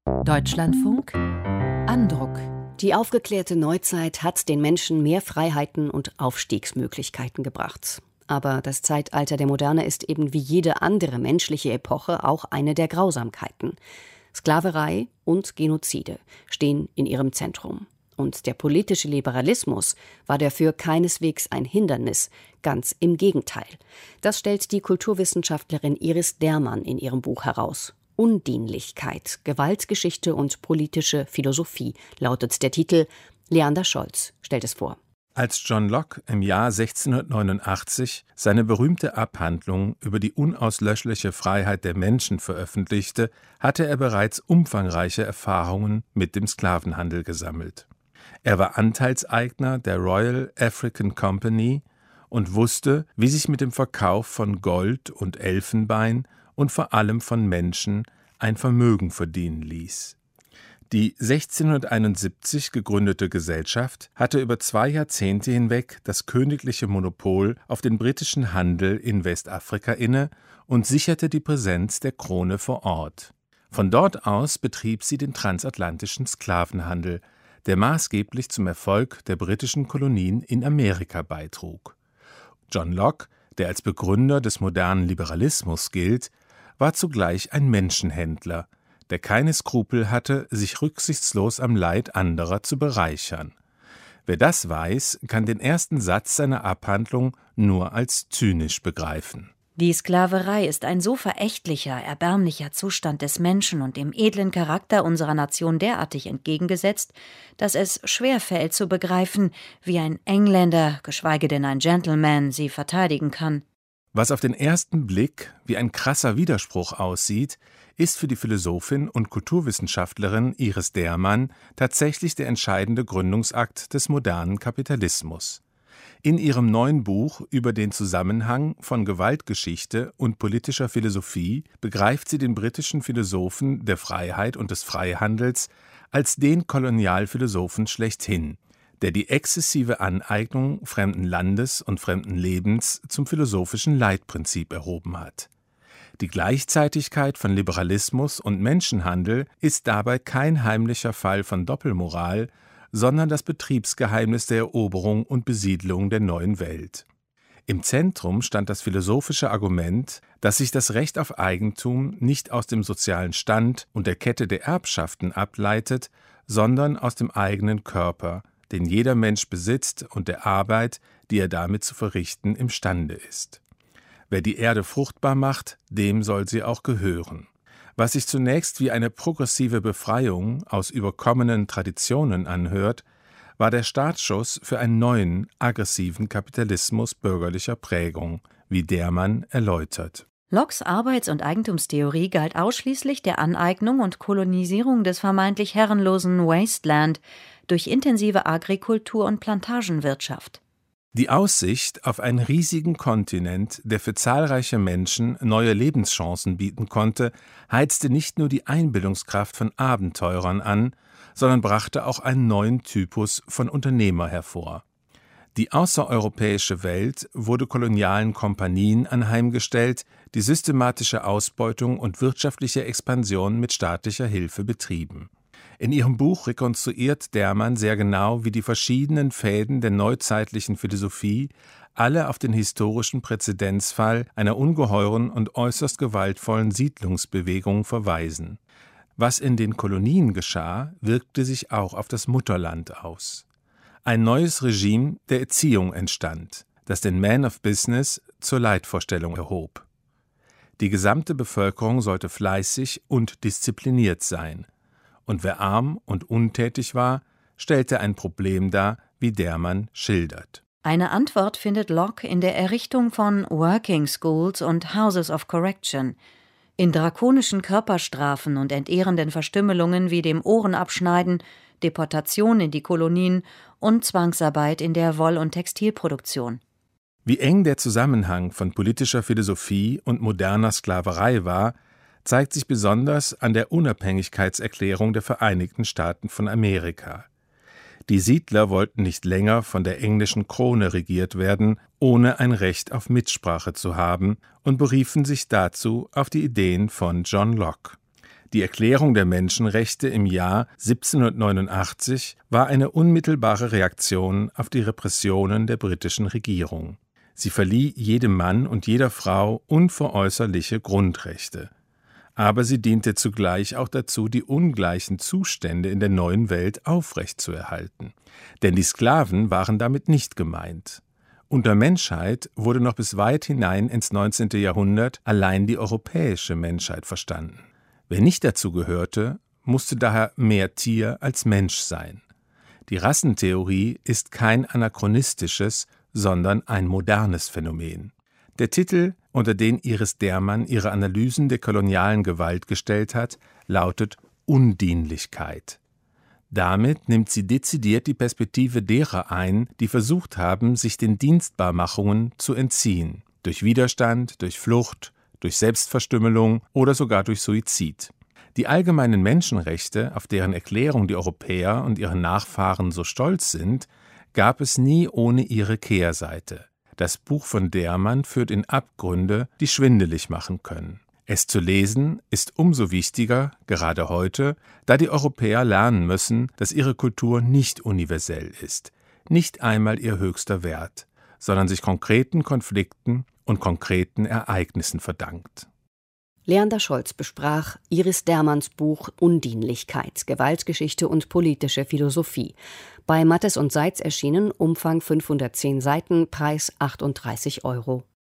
Deutschlandfunk Andruck. Die aufgeklärte Neuzeit hat den Menschen mehr Freiheiten und Aufstiegsmöglichkeiten gebracht. Aber das Zeitalter der Moderne ist eben wie jede andere menschliche Epoche auch eine der Grausamkeiten. Sklaverei und Genozide stehen in ihrem Zentrum. Und der politische Liberalismus war dafür keineswegs ein Hindernis, ganz im Gegenteil. Das stellt die Kulturwissenschaftlerin Iris Dermann in ihrem Buch heraus. Undienlichkeit, Gewaltgeschichte und politische Philosophie lautet der Titel. Leander Scholz stellt es vor. Als John Locke im Jahr 1689 seine berühmte Abhandlung über die unauslöschliche Freiheit der Menschen veröffentlichte, hatte er bereits umfangreiche Erfahrungen mit dem Sklavenhandel gesammelt. Er war Anteilseigner der Royal African Company und wusste, wie sich mit dem Verkauf von Gold und Elfenbein und vor allem von Menschen ein Vermögen verdienen ließ. Die 1671 gegründete Gesellschaft hatte über 2 Jahrzehnte hinweg das königliche Monopol auf den britischen Handel in Westafrika inne und sicherte die Präsenz der Krone vor Ort. Von dort aus betrieb sie den transatlantischen Sklavenhandel, der maßgeblich zum Erfolg der britischen Kolonien in Amerika beitrug. John Locke, der als Begründer des modernen Liberalismus gilt, war zugleich ein Menschenhändler, der keine Skrupel hatte, sich rücksichtslos am Leid anderer zu bereichern. Wer das weiß, kann den ersten Satz seiner Abhandlung nur als zynisch begreifen. Die Sklaverei ist ein so verächtlicher, erbärmlicher Zustand des Menschen und dem edlen Charakter unserer Nation derartig entgegengesetzt, dass es schwerfällt zu begreifen, wie ein Engländer, geschweige denn ein Gentleman, sie verteidigen kann. Was auf den ersten Blick wie ein krasser Widerspruch aussieht, ist für die Philosophin und Kulturwissenschaftlerin Iris Dermann tatsächlich der entscheidende Gründungsakt des modernen Kapitalismus. In ihrem neuen Buch über den Zusammenhang von Gewaltgeschichte und politischer Philosophie begreift sie den britischen Philosophen der Freiheit und des Freihandels als den Kolonialphilosophen schlechthin, der die exzessive Aneignung fremden Landes und fremden Lebens zum philosophischen Leitprinzip erhoben hat. Die Gleichzeitigkeit von Liberalismus und Menschenhandel ist dabei kein heimlicher Fall von Doppelmoral, sondern das Betriebsgeheimnis der Eroberung und Besiedlung der neuen Welt. Im Zentrum stand das philosophische Argument, dass sich das Recht auf Eigentum nicht aus dem sozialen Stand und der Kette der Erbschaften ableitet, sondern aus dem eigenen Körper, den jeder Mensch besitzt, und der Arbeit, die er damit zu verrichten imstande ist. Wer die Erde fruchtbar macht, dem soll sie auch gehören. Was sich zunächst wie eine progressive Befreiung aus überkommenen Traditionen anhört, war der Startschuss für einen neuen, aggressiven Kapitalismus bürgerlicher Prägung, wie Dermann erläutert. Lockes Arbeits- und Eigentumstheorie galt ausschließlich der Aneignung und Kolonisierung des vermeintlich herrenlosen Wasteland durch intensive Agrikultur und Plantagenwirtschaft. Die Aussicht auf einen riesigen Kontinent, der für zahlreiche Menschen neue Lebenschancen bieten konnte, heizte nicht nur die Einbildungskraft von Abenteurern an, sondern brachte auch einen neuen Typus von Unternehmer hervor. Die außereuropäische Welt wurde kolonialen Kompanien anheimgestellt, die systematische Ausbeutung und wirtschaftliche Expansion mit staatlicher Hilfe betrieben. In ihrem Buch rekonstruiert Dermann sehr genau, wie die verschiedenen Fäden der neuzeitlichen Philosophie alle auf den historischen Präzedenzfall einer ungeheuren und äußerst gewaltvollen Siedlungsbewegung verweisen. Was in den Kolonien geschah, wirkte sich auch auf das Mutterland aus. Ein neues Regime der Erziehung entstand, das den Man of Business zur Leitvorstellung erhob. Die gesamte Bevölkerung sollte fleißig und diszipliniert sein. Und wer arm und untätig war, stellte ein Problem dar, wie Dermann schildert. Eine Antwort findet Locke in der Errichtung von Working Schools und Houses of Correction, in drakonischen Körperstrafen und entehrenden Verstümmelungen wie dem Ohrenabschneiden, Deportation in die Kolonien und Zwangsarbeit in der Woll- und Textilproduktion. Wie eng der Zusammenhang von politischer Philosophie und moderner Sklaverei war, zeigt sich besonders an der Unabhängigkeitserklärung der Vereinigten Staaten von Amerika. Die Siedler wollten nicht länger von der englischen Krone regiert werden, ohne ein Recht auf Mitsprache zu haben, und beriefen sich dazu auf die Ideen von John Locke. Die Erklärung der Menschenrechte im Jahr 1789 war eine unmittelbare Reaktion auf die Repressionen der britischen Regierung. Sie verlieh jedem Mann und jeder Frau unveräußerliche Grundrechte. Aber sie diente zugleich auch dazu, die ungleichen Zustände in der neuen Welt aufrechtzuerhalten. Denn die Sklaven waren damit nicht gemeint. Unter Menschheit wurde noch bis weit hinein ins 19. Jahrhundert allein die europäische Menschheit verstanden. Wer nicht dazu gehörte, musste daher mehr Tier als Mensch sein. Die Rassentheorie ist kein anachronistisches, sondern ein modernes Phänomen. Der Titel, unter den Iris Dermann ihre Analysen der kolonialen Gewalt gestellt hat, lautet Undienlichkeit. Damit nimmt sie dezidiert die Perspektive derer ein, die versucht haben, sich den Dienstbarmachungen zu entziehen, durch Widerstand, durch Flucht, durch Selbstverstümmelung oder sogar durch Suizid. Die allgemeinen Menschenrechte, auf deren Erklärung die Europäer und ihre Nachfahren so stolz sind, gab es nie ohne ihre Kehrseite. Das Buch von Dermann führt in Abgründe, die schwindelig machen können. Es zu lesen ist umso wichtiger, gerade heute, da die Europäer lernen müssen, dass ihre Kultur nicht universell ist, nicht einmal ihr höchster Wert, sondern sich konkreten Konflikten und konkreten Ereignissen verdankt. Leander Scholz besprach Iris Dermanns Buch Undienlichkeit, Gewaltgeschichte und politische Philosophie. Bei Mattes und Seitz erschienen, Umfang 510 Seiten, Preis 38 €.